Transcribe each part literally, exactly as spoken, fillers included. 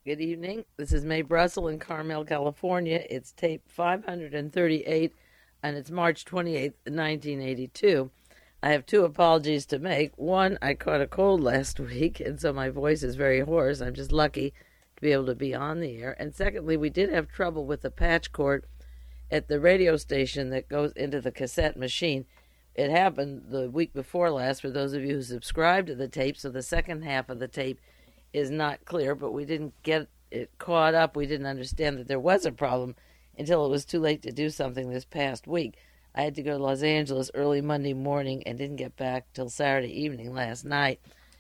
Good evening. This is Mae Brussel in Carmel, California. It's tape five hundred thirty-eight, and it's March twenty-eighth, nineteen eighty-two. I have two apologies to make. One, I caught a cold last week, and so my voice is very hoarse. I'm just lucky to be able to be on the air. And secondly, we did have trouble with the patch cord at the radio station that goes into the cassette machine. It happened the week before last for those of you who subscribed to the tape, so the second half of the tape is not clear, but we didn't get it caught up. We didn't understand that there was a problem until it was too late to do something this past week. I had to go to Los Angeles early Monday morning and didn't get back till Saturday evening last night.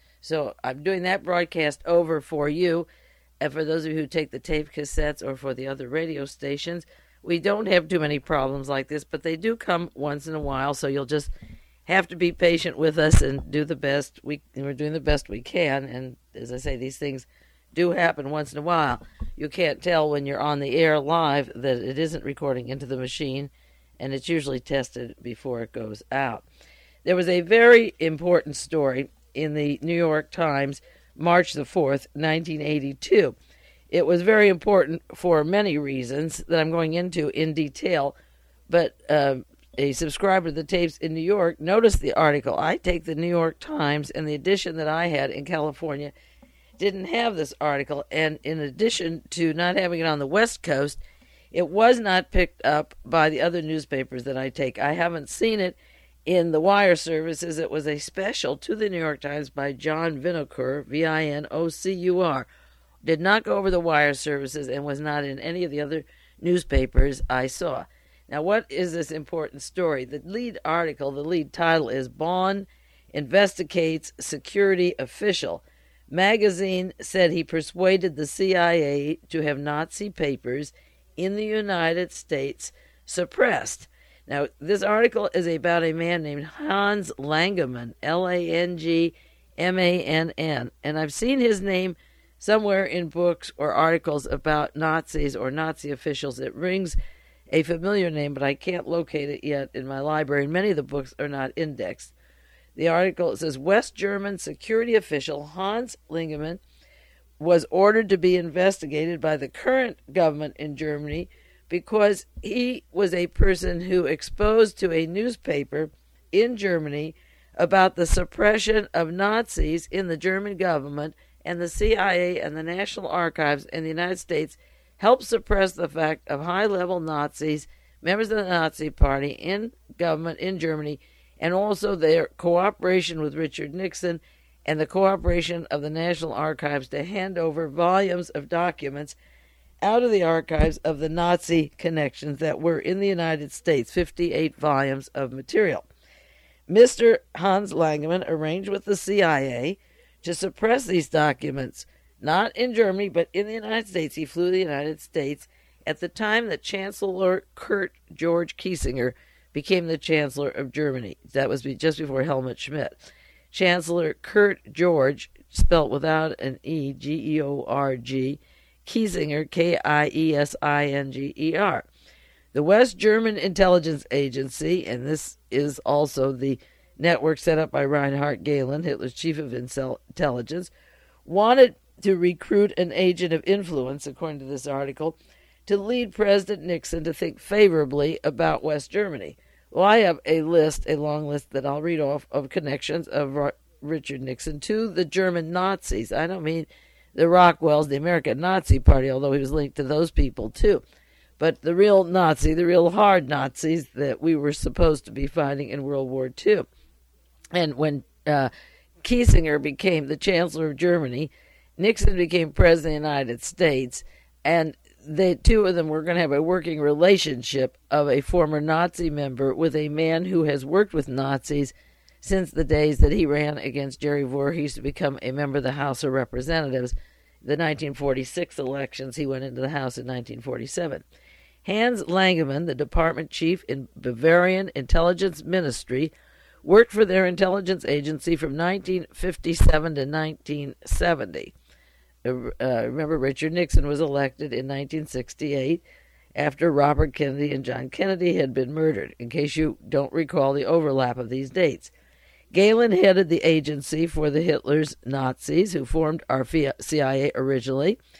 So I'm doing that broadcast over for you, and for those of you who take the tape cassettes or for the other radio stations. We don't have too many problems like this, but they do come once in a while, so you'll just have to be patient with us and do the best. We, we're doing the best we can, and as I say, these things do happen once in a while. You can't tell when you're on the air live that it isn't recording into the machine, and it's usually tested before it goes out. There was a very important story in the New York Times, March the fourth, nineteen eighty-two. It was very important for many reasons that I'm going into in detail, but uh, a subscriber to the tapes in New York noticed the article. I take the New York Times, and the edition that I had in California didn't have this article, and in addition to not having it on the West Coast, it was not picked up by the other newspapers that I take. I haven't seen it in the wire services. It was a special to the New York Times by John Vinocur, V I N O C U R. Did not go over the wire services and was not in any of the other newspapers I saw. Now, what is this important story? The lead article, the lead title is Bonn Investigates Security Official. Magazine said he persuaded the C I A to have Nazi papers in the United States suppressed. Now, this article is about a man named Hans Langemann, L A N G M A N N, and I've seen his name somewhere in books or articles about Nazis or Nazi officials. It rings a familiar name, but I can't locate it yet in my library. Many of the books are not indexed. The article says West German security official Hans Langemann was ordered to be investigated by the current government in Germany because he was a person who exposed to a newspaper in Germany about the suppression of Nazis in the German government, and the C I A and the National Archives in the United States helped suppress the fact of high-level Nazis, members of the Nazi Party in government in Germany, and also their cooperation with Richard Nixon and the cooperation of the National Archives to hand over volumes of documents out of the archives of the Nazi connections that were in the United States, fifty-eight volumes of material. Mister Hans Langemann arranged with the C I A to suppress these documents, not in Germany, but in the United States. He flew to the United States at the time that Chancellor Kurt George Kiesinger became the Chancellor of Germany. That was just before Helmut Schmidt. Chancellor Kurt George, spelt without an E, G E O R G, Kiesinger, K I E S I N G E R. The West German Intelligence Agency, and this is also the network set up by Reinhard Gehlen, Hitler's chief of intelligence, wanted to recruit an agent of influence, according to this article, to lead President Nixon to think favorably about West Germany. Well, I have a list, a long list that I'll read off of connections of Richard Nixon to the German Nazis. I don't mean the Rockwells, the American Nazi Party, although he was linked to those people too. But the real Nazi, the real hard Nazis that we were supposed to be fighting in World War Two. And when uh, Kiesinger became the Chancellor of Germany, Nixon became President of the United States, and the two of them were going to have a working relationship of a former Nazi member with a man who has worked with Nazis since the days that he ran against Jerry Voorhees to become a member of the House of Representatives. The nineteen forty-six elections, he went into the House in nineteen forty-seven. Hans Langemann, the department chief in Bavarian Intelligence Ministry, worked for their intelligence agency from nineteen fifty-seven to nineteen seventy. Uh, remember, Richard Nixon was elected in nineteen sixty-eight after Robert Kennedy and John Kennedy had been murdered, in case you don't recall the overlap of these dates. Gehlen headed the agency for the Hitler's Nazis, who formed our C I A originally,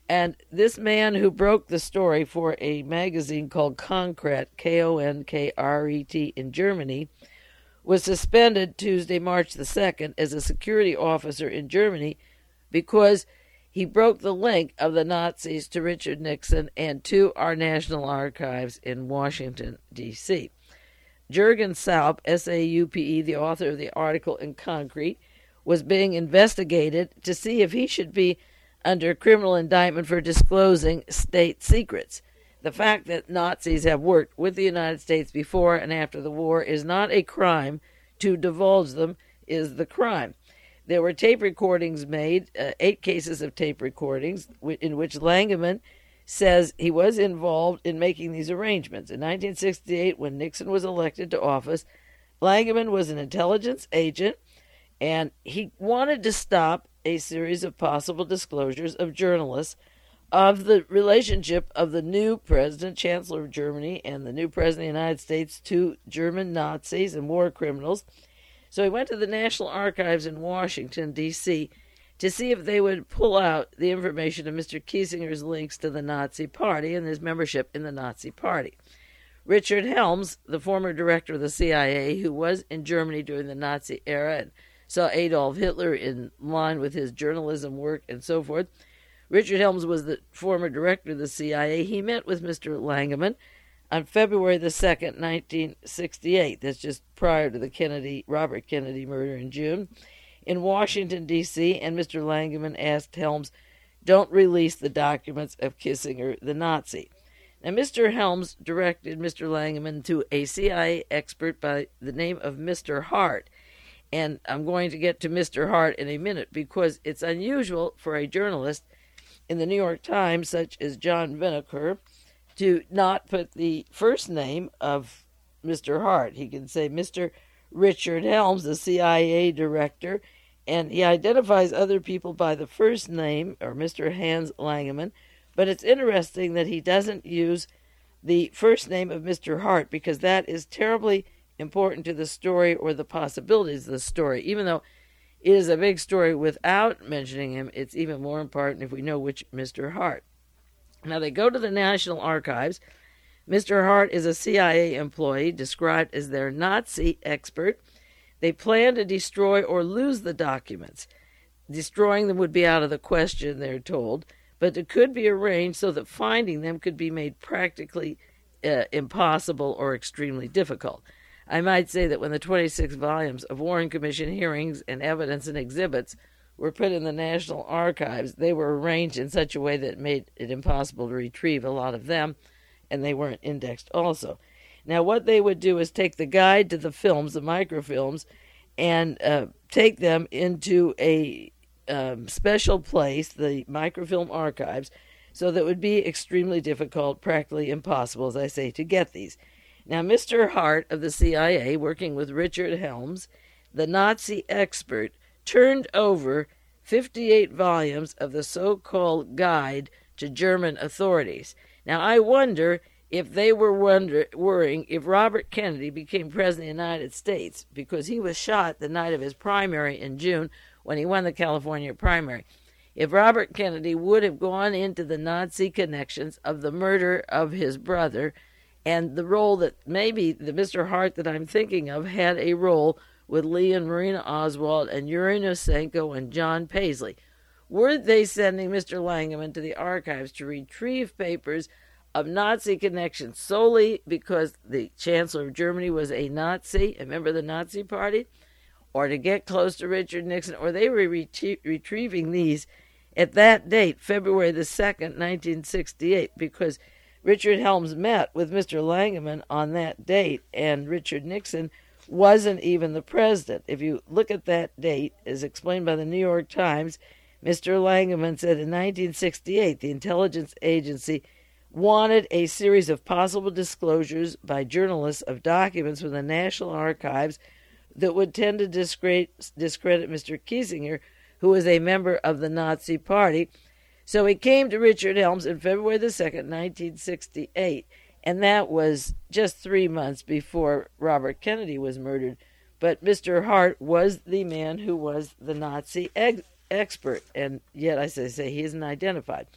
And this man who broke the story for a magazine called Konkret, K O N K R E T, in Germany, was suspended Tuesday, March the second, as a security officer in Germany because he broke the link of the Nazis to Richard Nixon and to our National Archives in Washington, D C Jürgen Saupe, S A U P E, the author of the article in Concrete, was being investigated to see if he should be under criminal indictment for disclosing state secrets. The fact that Nazis have worked with the United States before and after the war is not a crime. To divulge them is the crime. There were tape recordings made, uh, eight cases of tape recordings, in which Langeman says he was involved in making these arrangements. In nineteen sixty-eight, when Nixon was elected to office, Langeman was an intelligence agent, and he wanted to stop a series of possible disclosures of journalists of the relationship of the new president, Chancellor of Germany, and the new president of the United States to German Nazis and war criminals. So he went to the National Archives in Washington, D C, to see if they would pull out the information of Mister Kiesinger's links to the Nazi Party and his membership in the Nazi Party. Richard Helms, the former director of the C I A, who was in Germany during the Nazi era and saw Adolf Hitler in line with his journalism work and so forth. Richard Helms was the former director of the C I A. He met with Mister Langeman on February the second, nineteen sixty-eight. That's just prior to the Kennedy, Robert Kennedy murder in June, in Washington, D C, and Mister Langeman asked Helms, don't release the documents of Kissinger, the Nazi. Now, Mister Helms directed Mister Langeman to a C I A expert by the name of Mister Hart. And I'm going to get to Mister Hart in a minute because it's unusual for a journalist in the New York Times, such as John Vinokur, to not put the first name of Mister Hart. He can say Mister Richard Helms, the C I A director, and he identifies other people by the first name, or Mister Hans Langeman, but it's interesting that he doesn't use the first name of Mister Hart because that is terribly important to the story or the possibilities of the story. Even though it is a big story without mentioning him, it's even more important if we know which Mister Hart. Now, they go to the National Archives. Mister Hart is a C I A employee described as their Nazi expert. They plan to destroy or lose the documents. Destroying them would be out of the question, they're told, but it could be arranged so that finding them could be made practically uh, impossible or extremely difficult. I might say that when the twenty-six volumes of Warren Commission hearings and evidence and exhibits were put in the National Archives, they were arranged in such a way that it made it impossible to retrieve a lot of them, and they weren't indexed also. Now, what they would do is take the guide to the films, the microfilms, and uh, take them into a um, special place, the microfilm archives, so that it would be extremely difficult, practically impossible, as I say, to get these. Now, Mister Hart of the C I A, working with Richard Helms, the Nazi expert, turned over fifty-eight volumes of the so-called guide to German authorities. Now, I wonder if they were wonder, worrying if Robert Kennedy became president of the United States, because he was shot the night of his primary in June when he won the California primary. If Robert Kennedy would have gone into the Nazi connections of the murder of his brother, and the role that maybe the Mister Hart that I'm thinking of had a role with Lee and Marina Oswald and Yuri Nosenko and John Paisley. Were they sending Mister Langeman to the archives to retrieve papers of Nazi connections solely because the Chancellor of Germany was a Nazi, a member of the Nazi Party, or to get close to Richard Nixon, or they were retrie- retrieving these at that date, February the second, nineteen sixty-eight, because Richard Helms met with Mister Langeman on that date, and Richard Nixon wasn't even the president. If you look at that date, as explained by the New York Times, Mister Langeman said in nineteen sixty-eight the intelligence agency wanted a series of possible disclosures by journalists of documents from the National Archives that would tend to discredit, discredit Mister Kiesinger, who was a member of the Nazi Party. So he came to Richard Helms on February the second, nineteen sixty-eight, and that was just three months before Robert Kennedy was murdered. But Mister Hart was the man who was the Nazi ex- expert, and yet, as I say, he isn't identified.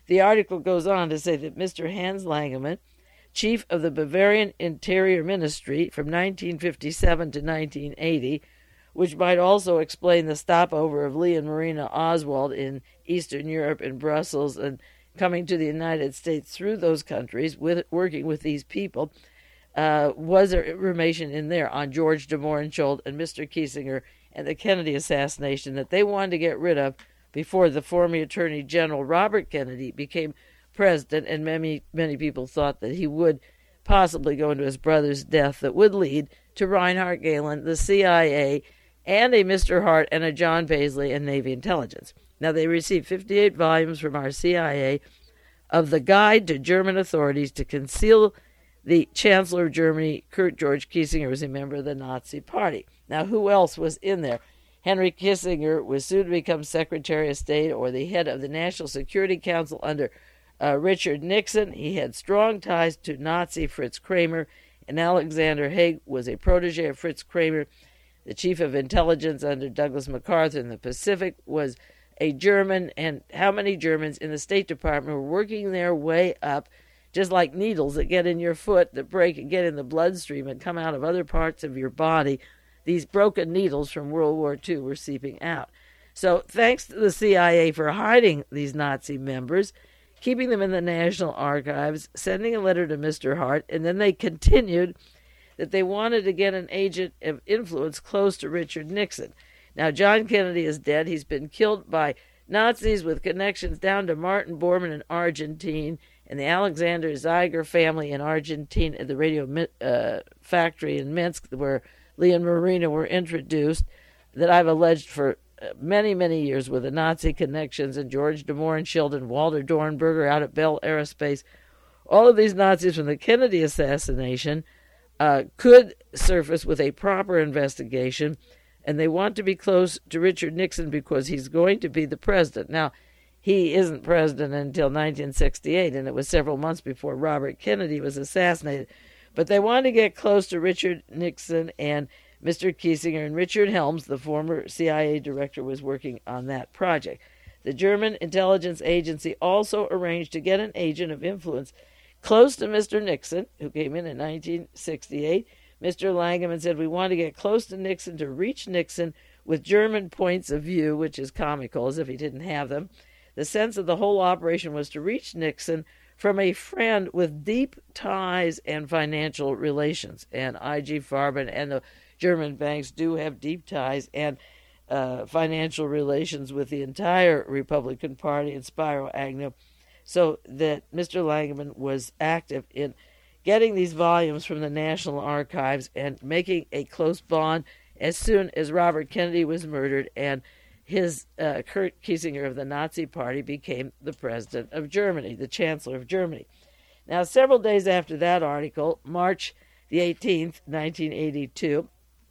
The article goes on to say that Mister Hans Langemann, chief of the Bavarian Interior Ministry from nineteen fifty-seven to nineteen eighty, which might also explain the stopover of Lee and Marina Oswald in Eastern Europe and Brussels and coming to the United States through those countries, with working with these people, uh, was there information in there on George de Mohrenschildt and Mister Kiesinger and the Kennedy assassination that they wanted to get rid of before the former Attorney General Robert Kennedy became president, and many, many people thought that he would possibly go into his brother's death that would lead to Reinhard Gehlen, the C I A, and a Mister Hart and a John Paisley and Navy intelligence. Now, they received fifty-eight volumes from our C I A of the Guide to German Authorities to Conceal the Chancellor of Germany. Kurt George Kiesinger was a member of the Nazi Party. Now, who else was in there? Henry Kissinger was soon to become Secretary of State or the head of the National Security Council under uh, Richard Nixon. He had strong ties to Nazi Fritz Kramer, and Alexander Haig was a protege of Fritz Kramer. The chief of intelligence under Douglas MacArthur in the Pacific was a German, and how many Germans in the State Department were working their way up, just like needles that get in your foot, that break and get in the bloodstream and come out of other parts of your body. These broken needles from World War Two were seeping out. So thanks to the C I A for hiding these Nazi members, keeping them in the National Archives, sending a letter to Mister Hart, and then they continued that they wanted to get an agent of influence close to Richard Nixon. Now, John Kennedy is dead. He's been killed by Nazis with connections down to Martin Bormann in Argentina and the Alexander Zeiger family in Argentina at the radio uh, factory in Minsk, where Lee and Marina were introduced, that I've alleged for many, many years with the Nazi connections, and George de Mohrenschildt and Walter Dornberger out at Bell Aerospace. All of these Nazis from the Kennedy assassination uh, could surface with a proper investigation, and they want to be close to Richard Nixon because he's going to be the president. Now, he isn't president until nineteen sixty-eight, and it was several months before Robert Kennedy was assassinated. But they wanted to get close to Richard Nixon, and Mister Kiesinger and Richard Helms, the former C I A director, was working on that project. The German intelligence agency also arranged to get an agent of influence close to Mister Nixon, who came in in nineteen sixty-eight. Mister Langemann said, we want to get close to Nixon to reach Nixon with German points of view, which is comical, as if he didn't have them. The sense of the whole operation was to reach Nixon from a friend with deep ties and financial relations. And I G Farben and the German banks do have deep ties and uh, financial relations with the entire Republican Party and Spiro Agnew, so that Mister Langemann was active in getting these volumes from the National Archives and making a close bond as soon as Robert Kennedy was murdered and his uh, Kurt Kiesinger of the Nazi Party became the president of Germany, the Chancellor of Germany. Now, several days after that article, March the eighteenth, nineteen eighty-two,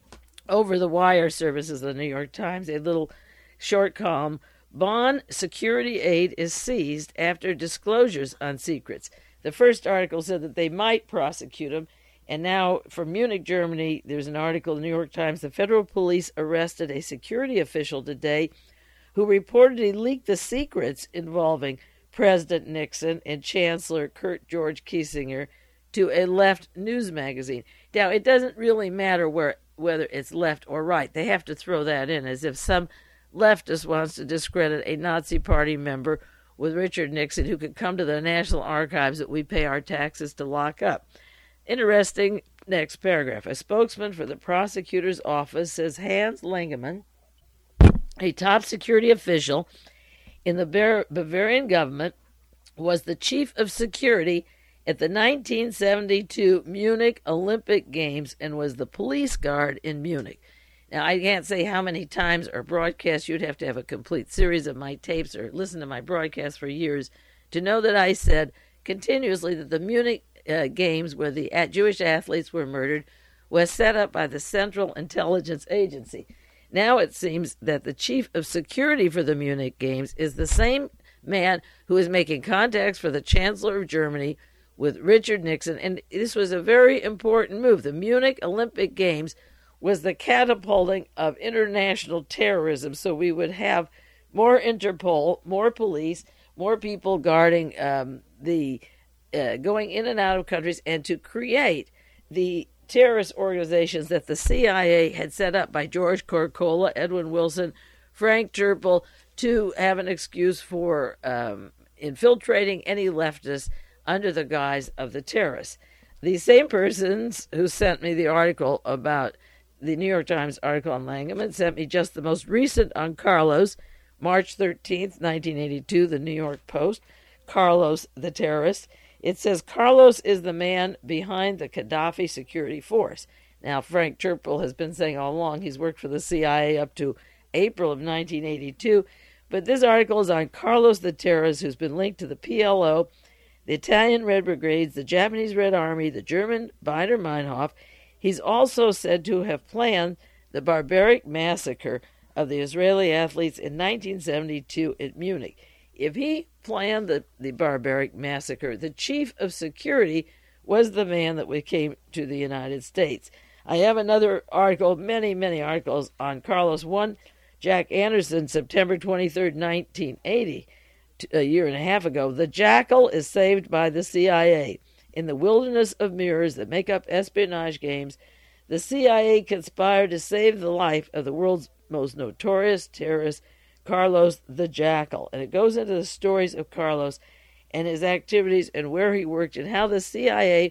over the wire services of the New York Times, a little short column, Bonn security aid is seized after disclosures on secrets. The first article said that they might prosecute him, and now from Munich, Germany, there's an article in the New York Times. The federal police arrested a security official today who reportedly leaked the secrets involving President Nixon and Chancellor Kurt George Kiesinger to a left news magazine. Now, it doesn't really matter where whether it's left or right. They have to throw that in, as if some leftist wants to discredit a Nazi Party member with Richard Nixon, who could come to the National Archives that we pay our taxes to lock up. Interesting next paragraph. A spokesman for the prosecutor's office says Hans Langemann, a top security official in the Bavarian government, was the chief of security at the nineteen seventy-two Munich Olympic Games and was the police guard in Munich. Now, I can't say how many times or broadcasts. You'd have to have a complete series of my tapes or listen to my broadcasts for years to know that I said continuously that the Munich uh, Games, where the uh, Jewish athletes were murdered, was set up by the Central Intelligence Agency. Now it seems that the chief of security for the Munich Games is the same man who is making contacts for the Chancellor of Germany with Richard Nixon, and this was a very important move. The Munich Olympic Games was the catapulting of international terrorism, so we would have more Interpol, more police. more people guarding um, the uh, going in and out of countries, and to create the terrorist organizations that the C I A had set up by George Corcola, Edwin Wilson, Frank Terpel, to have an excuse for um, infiltrating any leftists under the guise of the terrorists. These same persons who sent me the article about the New York Times article on Langeman sent me just the most recent on Carlos, March thirteenth, nineteen eighty-two, the New York Post, Carlos the terrorist. It says, Carlos is the man behind the Gaddafi security force. Now, Frank Terpel has been saying all along he's worked for the C I A up to April of nineteen eighty-two, but this article is on Carlos the terrorist, who's been linked to the P L O, the Italian Red Brigades, the Japanese Red Army, the German Baader Meinhof. He's also said to have planned the barbaric massacre of the Israeli athletes in nineteen seventy-two at Munich. If he planned the, the barbaric massacre, the chief of security was the man that we came to the United States. I have another article, many, many articles on Carlos. One, Jack Anderson, September twenty-third, nineteen eighty, a year and a half ago. The jackal is saved by the C I A. In the wilderness of mirrors that make up espionage games, the C I A conspired to save the life of the world's most notorious terrorist, Carlos the Jackal. And it goes into the stories of Carlos and his activities and where he worked and how the C I A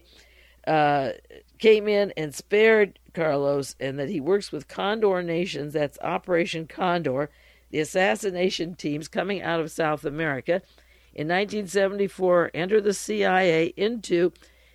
uh, came in and spared Carlos, and that he works with Condor Nations, that's Operation Condor, the assassination teams coming out of South America. In nineteen seventy-four, entered the C I A into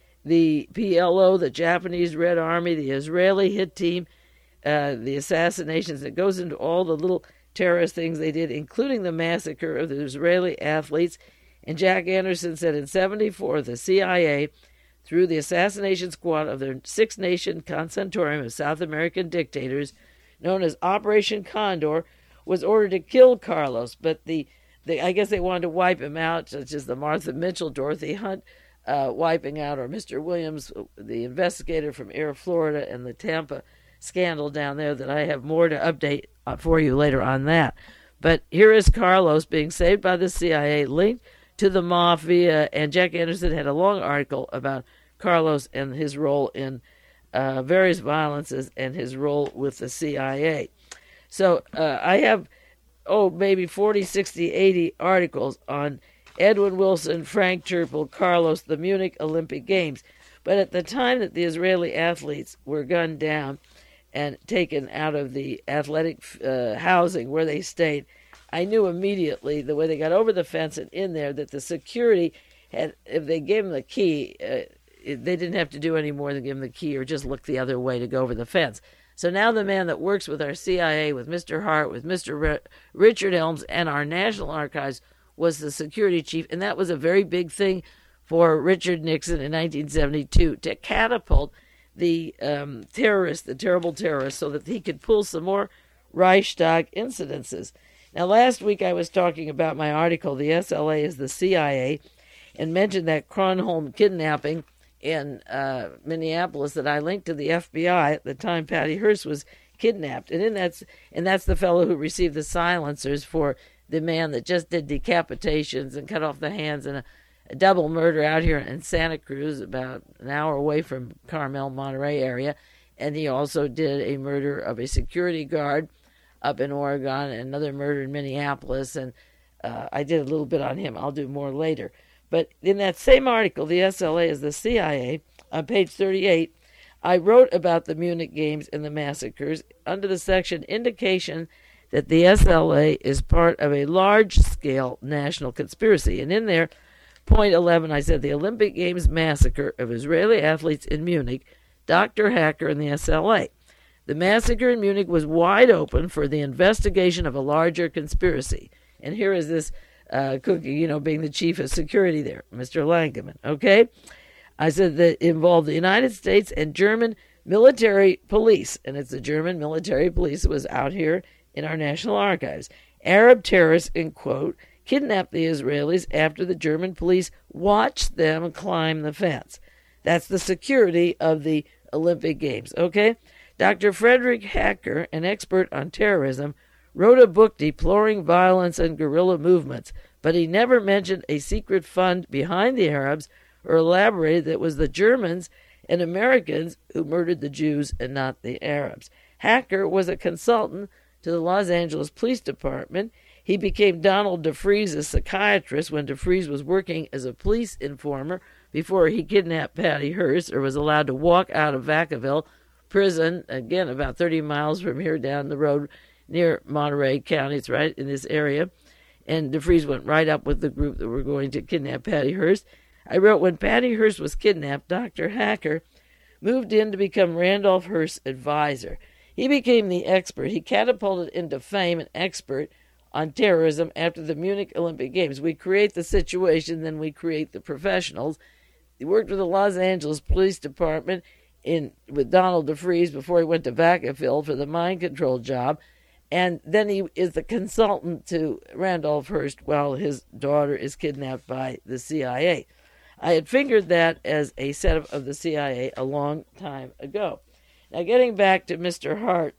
the P L O, the Japanese Red Army, the Israeli hit team, uh, the assassinations. It goes into all the little terrorist things they did, including the massacre of the Israeli athletes. And Jack Anderson said in seventy-four, the C I A, through the assassination squad of the six-nation concentorium of South American dictators, known as Operation Condor, was ordered to kill Carlos, but the They, I guess they wanted to wipe him out, such as the Martha Mitchell, Dorothy Hunt uh, wiping out, or Mister Williams, the investigator from Air Florida, and the Tampa scandal down there, that I have more to update for you later on that. But here is Carlos being saved by the C I A, linked to the mafia, and Jack Anderson had a long article about Carlos and his role in uh, various violences and his role with the C I A. So uh, I have... oh, maybe forty, sixty, eighty articles on Edwin Wilson, Frank Terpel, Carlos, the Munich Olympic Games. But at the time that the Israeli athletes were gunned down and taken out of the athletic uh, housing where they stayed, I knew immediately, the way they got over the fence and in there, that the security had, if they gave them the key, uh, they didn't have to do any more than give them the key or just look the other way to go over the fence. So now the man that works with our C I A, with Mister Hart, with Mister R- Richard Helms, and our National Archives was the security chief, and that was a very big thing for Richard Nixon in nineteen seventy-two to catapult the um, terrorists, the terrible terrorists, so that he could pull some more Reichstag incidences. Now, last week I was talking about my article, The S L A is the C I A, and mentioned that Kronholm kidnapping in uh, Minneapolis that I linked to the F B I at the time Patty Hearst was kidnapped. And in that's, and that's the fellow who received the silencers for the man that just did decapitations and cut off the hands in a, a double murder out here in Santa Cruz, about an hour away from Carmel, Monterey area. And he also did a murder of a security guard up in Oregon, and another murder in Minneapolis. And uh, I did a little bit on him. I'll do more later. But in that same article, the S L A is the C I A, on page thirty-eight, I wrote about the Munich Games and the massacres under the section Indication that the S L A is part of a large-scale national conspiracy. And in there, point eleven, I said, the Olympic Games massacre of Israeli athletes in Munich, Doctor Hacker and the S L A. The massacre in Munich was wide open for the investigation of a larger conspiracy. And here is this Uh, Cookie, you know, being the chief of security there, Mister Langeman, okay? I said that it involved the United States and German military police, and it's the German military police that was out here in our National Archives. Arab terrorists, in quote, kidnapped the Israelis after the German police watched them climb the fence. That's the security of the Olympic Games, okay? Doctor Frederick Hacker, an expert on terrorism, wrote a book deploring violence and guerrilla movements, but he never mentioned a secret fund behind the Arabs or elaborated that it was the Germans and Americans who murdered the Jews and not the Arabs. Hacker was a consultant to the Los Angeles Police Department. He became Donald DeFreeze's psychiatrist when DeFreeze was working as a police informer before he kidnapped Patty Hearst or was allowed to walk out of Vacaville prison, again about thirty miles from here down the road near Monterey County. It's right in this area. And DeFreeze went right up with the group that were going to kidnap Patty Hearst. I wrote, when Patty Hearst was kidnapped, Doctor Hacker moved in to become Randolph Hearst's advisor. He became the expert. He catapulted into fame an expert on terrorism after the Munich Olympic Games. We create the situation, then we create the professionals. He worked with the Los Angeles Police Department in with Donald DeFreeze before he went to Vacaville for the mind control job. And then he is the consultant to Randolph Hearst while his daughter is kidnapped by the C I A. I had figured that as a setup of the C I A a long time ago. Now, getting back to Mister Hart,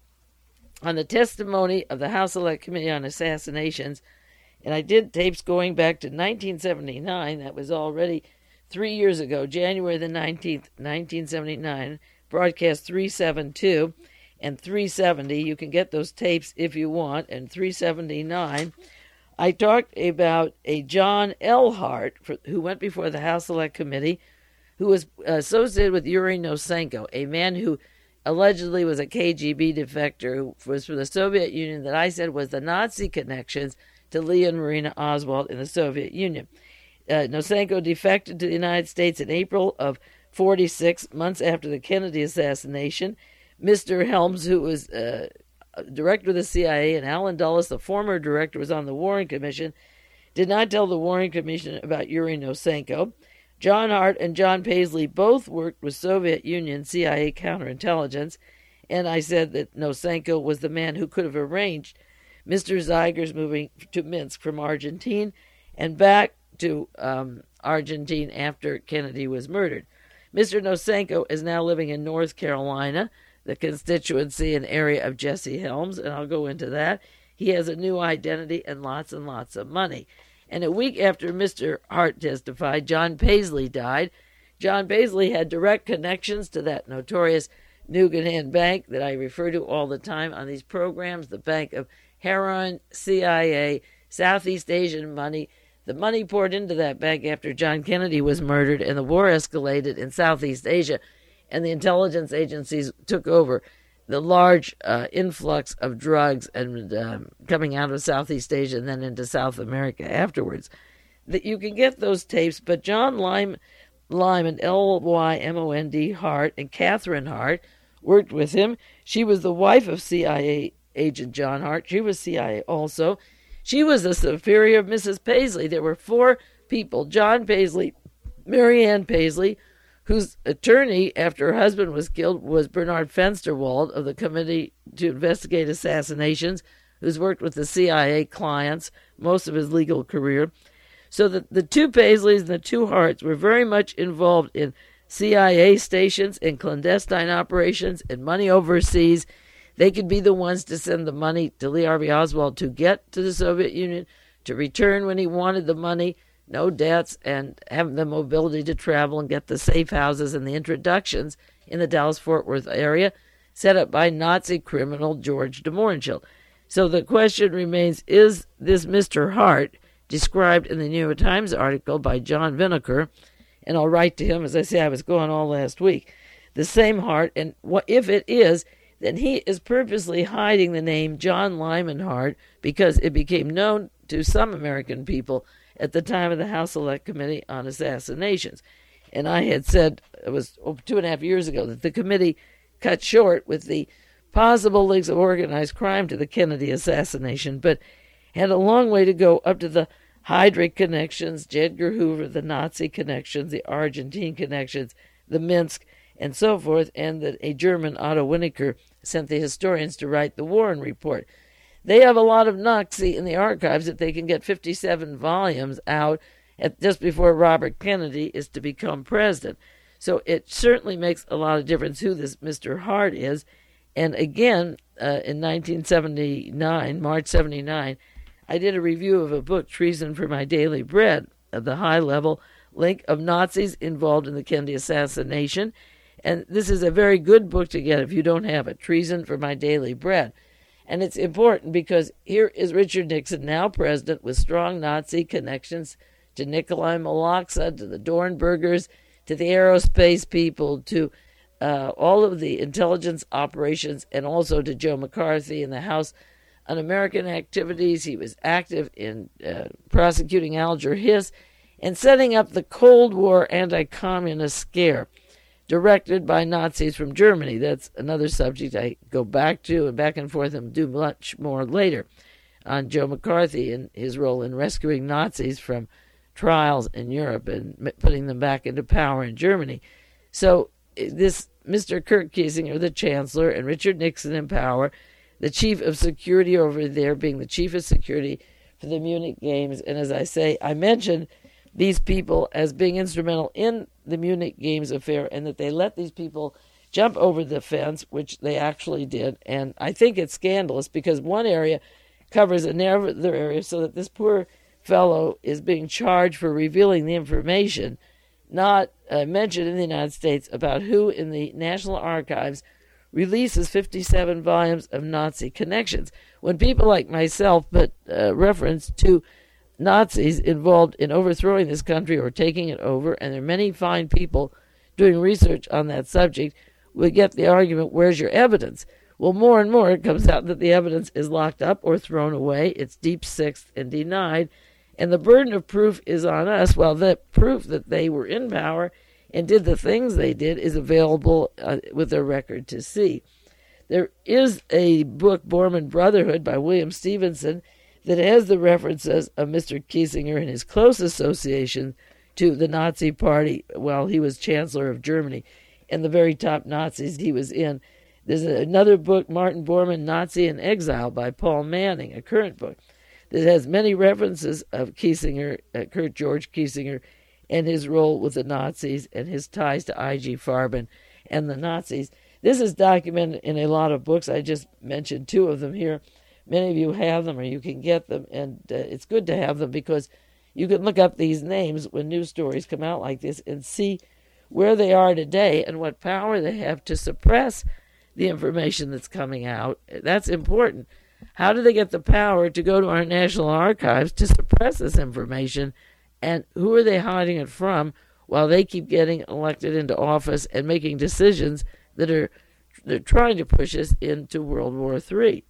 on the testimony of the House Select Committee on Assassinations, and I did tapes going back to nineteen seventy-nine, that was already three years ago, January the nineteenth, nineteen seventy-nine, broadcast three seventy-two and three seventy. You can get those tapes if you want, and three seventy-nine. I talked about a John L. Hart, for, who went before the House Select Committee, who was associated with Yuri Nosenko, a man who allegedly was a K G B defector who was from the Soviet Union that I said was the Nazi connections to Lee and Marina Oswald in the Soviet Union. Uh, Nosenko defected to the United States in April of forty-six, months after the Kennedy assassination. Mister Helms, who was uh, director of the C I A, and Alan Dulles, the former director, was on the Warren Commission, did not tell the Warren Commission about Yuri Nosenko. John Hart and John Paisley both worked with Soviet Union C I A counterintelligence, and I said that Nosenko was the man who could have arranged Mister Zeiger's moving to Minsk from Argentina and back to um, Argentina after Kennedy was murdered. Mister Nosenko is now living in North Carolina, the constituency and area of Jesse Helms, and I'll go into that. He has a new identity and lots and lots of money. And a week after Mister Hart testified, John Paisley died. John Paisley had direct connections to that notorious Nugan Bank that I refer to all the time on these programs, the Bank of Heroin, C I A, Southeast Asian money. The money poured into that bank after John Kennedy was murdered and the war escalated in Southeast Asia, and the intelligence agencies took over the large uh, influx of drugs and um, coming out of Southeast Asia and then into South America afterwards. That you can get those tapes, but John Lyman, Lyman, L Y M O N D Hart, and Catherine Hart worked with him. She was the wife of C I A agent John Hart. She was C I A also. She was the superior of Missus Paisley. There were four people: John Paisley, Mary Ann Paisley, whose attorney after her husband was killed was Bernard Fensterwald of the Committee to Investigate Assassinations, who's worked with the C I A clients most of his legal career. So the, the two Paisleys and the two Harts were very much involved in C I A stations and clandestine operations and money overseas. They could be the ones to send the money to Lee Harvey Oswald to get to the Soviet Union, to return when he wanted the money, no debts, and have the mobility to travel and get the safe houses and the introductions in the Dallas-Fort Worth area set up by Nazi criminal George de Mohrenschildt. So the question remains, is this Mister Hart, described in the New York Times article by John Vineker, and I'll write to him, as I say, I was going all last week, the same Hart, and what if it is, then he is purposely hiding the name John Lyman Hart because it became known to some American people at the time of the House Select Committee on Assassinations. And I had said, it was two and a half years ago, that the committee cut short with the possible links of organized crime to the Kennedy assassination, but had a long way to go up to the Heydrich connections, J. Edgar Hoover, the Nazi connections, the Argentine connections, the Minsk, and so forth, and that a German, Otto Winneker, sent the historians to write the Warren Report. They have a lot of Nazi in the archives that they can get fifty-seven volumes out at just before Robert Kennedy is to become president. So it certainly makes a lot of difference who this Mister Hart is. And again, uh, in nineteen seventy-nine, March seventy-nine, I did a review of a book, Treason for My Daily Bread, of the high-level link of Nazis involved in the Kennedy assassination. And this is a very good book to get if you don't have it, Treason for My Daily Bread. And it's important because here is Richard Nixon, now president, with strong Nazi connections to Nikolai Moloksa, to the Dornbergers, to the aerospace people, to uh, all of the intelligence operations, and also to Joe McCarthy in the House Un-American activities. He was active in uh, prosecuting Alger Hiss and setting up the Cold War anti-communist scare directed by Nazis from Germany. That's another subject I go back to and back and forth and do much more later on Joe McCarthy and his role in rescuing Nazis from trials in Europe and putting them back into power in Germany. So this Mister Kurt Kiesinger, the chancellor, and Richard Nixon in power, the chief of security over there being the chief of security for the Munich Games. And as I say, I mentioned these people as being instrumental in the Munich Games affair, and that they let these people jump over the fence, which they actually did. And I think it's scandalous because one area covers another area, so that this poor fellow is being charged for revealing the information not uh, mentioned in the United States about who in the National Archives releases fifty-seven volumes of Nazi connections. When people like myself put uh, reference to Nazis involved in overthrowing this country or taking it over, and there are many fine people doing research on that subject, we get the argument, where's your evidence? Well, more and more it comes out that the evidence is locked up or thrown away. It's deep sixed and denied, and the burden of proof is on us. Well, the proof that they were in power and did the things they did is available uh, with their record to see. There is a book, Bormann Brotherhood, by William Stevenson, that has the references of Mister Kiesinger and his close association to the Nazi Party while he was Chancellor of Germany and the very top Nazis he was in. There's another book, Martin Bormann, Nazi in Exile, by Paul Manning, a current book, that has many references of Kiesinger, uh, Kurt George Kiesinger, and his role with the Nazis and his ties to I G Farben and the Nazis. This is documented in a lot of books. I just mentioned two of them here. Many of you have them or you can get them, and uh, it's good to have them because you can look up these names when news stories come out like this and see where they are today and what power they have to suppress the information that's coming out. That's important. How do they get the power to go to our National Archives to suppress this information, and who are they hiding it from while they keep getting elected into office and making decisions that are they're trying to push us into World War Three?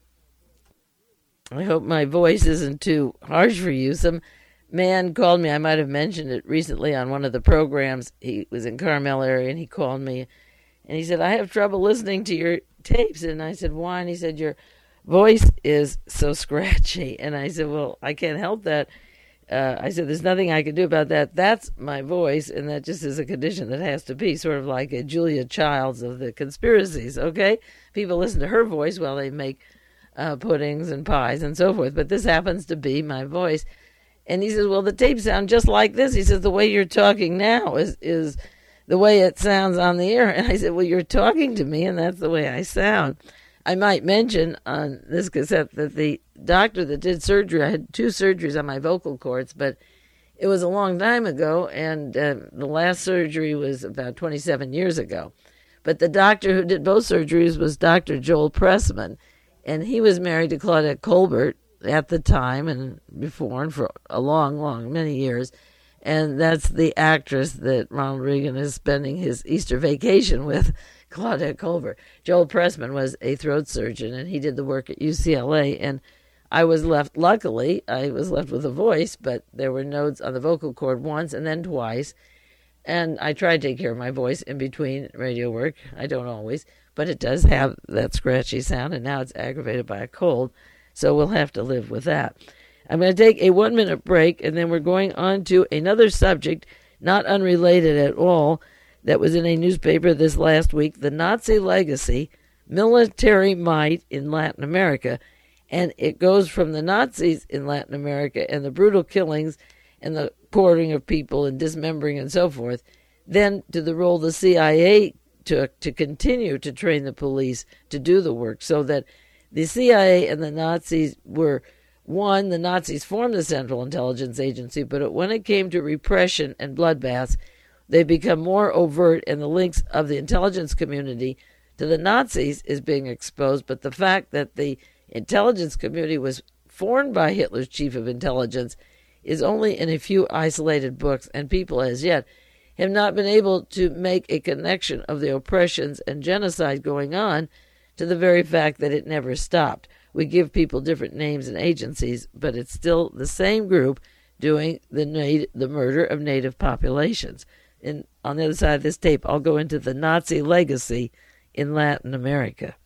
I hope my voice isn't too harsh for you. Some man called me. I might have mentioned it recently on one of the programs. He was in Carmel area, and he called me, and he said, I have trouble listening to your tapes. And I said, why? And he said, your voice is so scratchy. And I said, well, I can't help that. Uh, I said, there's nothing I can do about that. That's my voice, and that just is a condition that has to be, sort of like a Julia Childs of the conspiracies, okay? People listen to her voice while they make Uh, puddings and pies and so forth, but this happens to be my voice. And he says, well, the tapes sound just like this. He says, the way you're talking now is is the way it sounds on the air. And I said, well, you're talking to me, and that's the way I sound. I might mention on this cassette that the doctor that did surgery, I had two surgeries on my vocal cords, but it was a long time ago, and uh, the last surgery was about twenty-seven years ago. But the doctor who did both surgeries was Doctor Joel Pressman, and he was married to Claudette Colbert at the time and before and for a long, long, many years. And that's the actress that Ronald Reagan is spending his Easter vacation with, Claudette Colbert. Joel Pressman was a throat surgeon, and he did the work at U C L A. And I was left, luckily, I was left with a voice, but there were nodes on the vocal cord once and then twice. And I try to take care of my voice in between radio work. I don't always, but it does have that scratchy sound, and now it's aggravated by a cold, so we'll have to live with that. I'm going to take a one-minute break, and then we're going on to another subject, not unrelated at all, that was in a newspaper this last week, the Nazi legacy, military might in Latin America. And it goes from the Nazis in Latin America and the brutal killings and the quartering of people and dismembering and so forth, then to the role the C I A took to continue to train the police to do the work, so that the C I A and the Nazis were, one, the Nazis formed the Central Intelligence Agency, but when it came to repression and bloodbaths, they become more overt, and the links of the intelligence community to the Nazis is being exposed. But the fact that the intelligence community was formed by Hitler's chief of intelligence is only in a few isolated books, and people as yet have not been able to make a connection of the oppressions and genocide going on to the very fact that it never stopped. We give people different names and agencies, but it's still the same group doing the nat- the murder of native populations. And on the other side of this tape, I'll go into the Nazi legacy in Latin America.